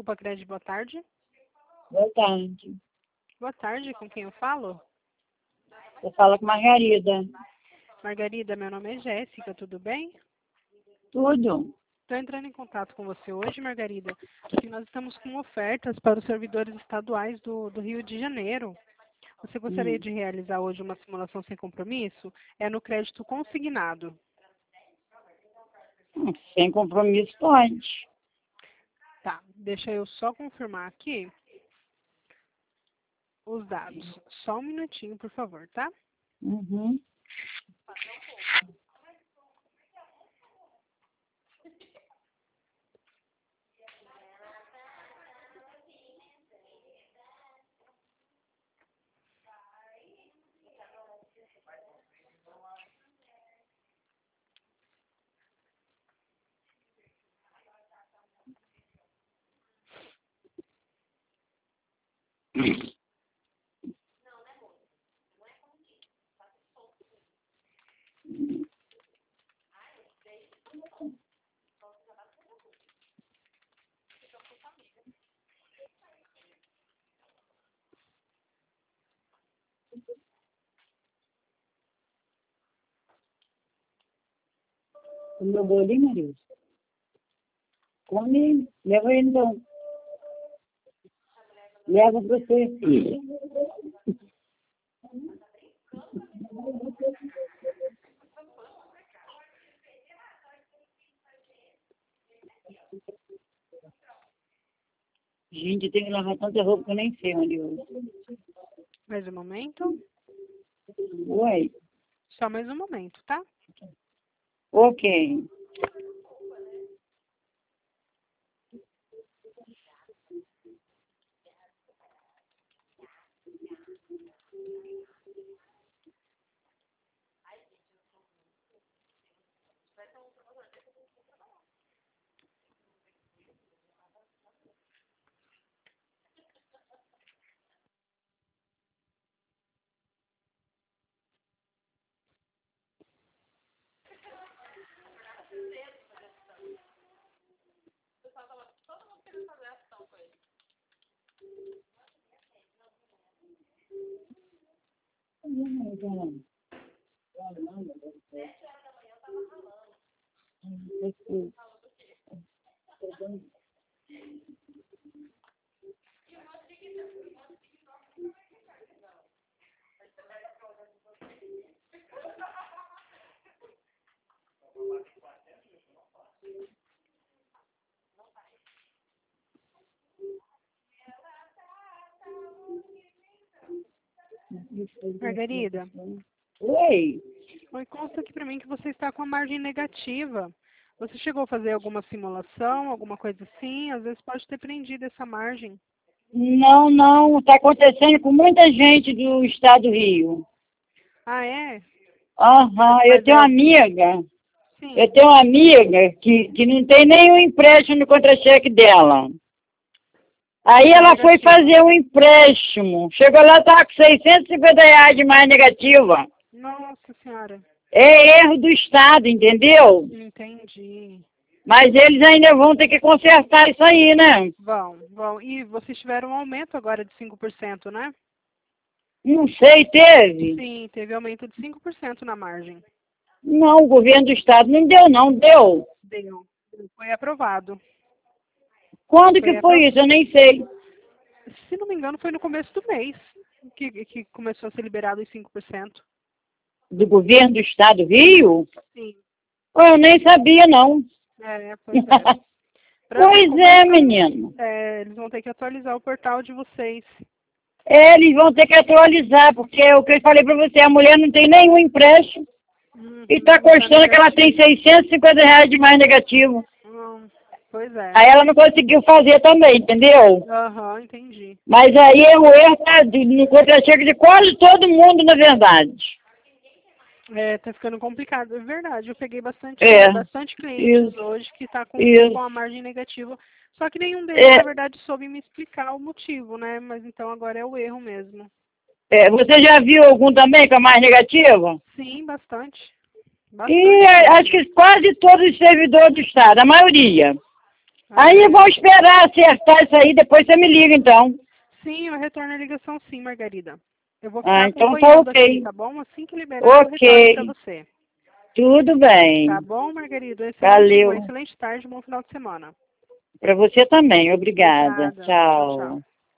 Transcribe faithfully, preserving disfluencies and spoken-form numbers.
Crédito, boa tarde. Boa tarde. Boa tarde, com quem eu falo? Você fala com Margarida. Margarida, meu nome é Jéssica, tudo bem? Tudo. Estou entrando em contato com você hoje, Margarida, porque nós estamos com ofertas para os servidores estaduais do, do Rio de Janeiro. Você gostaria Hum. de realizar hoje uma simulação sem compromisso? É no crédito consignado. Hum, Sem compromisso pode. Tá, deixa eu só confirmar aqui os dados. Só um minutinho, por favor, tá? Uhum. O meu bolinho, Maria? Come, leva ele então. Leva para você. Gente, tem que lavar tanta roupa que eu nem sei onde eu... Mais um momento. Oi. Só mais um momento, tá? Ok. Margarida, Oi. oi, consta aqui para mim que você está com a margem negativa. Você chegou a fazer alguma simulação, alguma coisa assim? Às vezes pode ter prendido essa margem. Não, não. Está acontecendo com muita gente do estado do Rio. Ah, é? Aham. Eu Mas tenho é... uma amiga. Sim. Eu tenho uma amiga que, que não tem nenhum empréstimo no contra-cheque dela. Aí Tá ela foi negativo. fazer um empréstimo. Chegou lá, estava com seiscentos e cinquenta reais de mais negativa. Nossa senhora. É erro do Estado, entendeu? Entendi. Mas eles ainda vão ter que consertar isso aí, né? Bom, bom. E vocês tiveram um aumento agora de cinco por cento, né? Não sei, teve? Sim, teve aumento de cinco por cento na margem. Não, o governo do Estado não deu, não. Deu. Deu. Foi aprovado. Quando Foi que foi aprovado. isso? Eu nem sei. Se não me engano, foi no começo do mês que, que começou a ser liberado os cinco por cento. Do governo do Estado do Rio? Sim. Oh, eu nem sabia, não. É, pois é. Pra ver Pois como é, eles tão- menino. é, eles vão ter que atualizar o portal de vocês. É, eles vão ter que atualizar, porque é o que eu falei para você, a mulher não tem nenhum empréstimo Uhum, e está tá constando que ela tem negativo. seiscentos e cinquenta reais de mais negativo. Hum, pois é. Aí ela não conseguiu fazer também, entendeu? Aham, entendi. Mas aí é o erro tá de- no contra-cheque de quase todo mundo, na verdade. É, tá ficando complicado. É verdade, eu peguei bastante, É, bastante clientes isso, hoje que tá com, com isso. a margem negativa. Só que nenhum deles, na É, verdade, soube me explicar o motivo, né? Mas então agora é o erro mesmo. é, você já viu algum também com a mais negativa? Sim, bastante. E Bastante é, acho mesmo. que quase todos os servidores do Estado, a maioria. Aí eu vou esperar acertar isso aí, depois você me liga, então. Sim, eu retorno a ligação sim, Margarida. Eu vou ficar Ah, então tá acompanhando ok. aqui, tá bom? Assim que liberar, eu retorno para Ok. você. Tudo Tá bem. bom, Margarida? Excelente, uma Valeu. excelente tarde, bom final de semana. Para você também. Obrigada. Obrigada. Tchau, Tchau. tchau.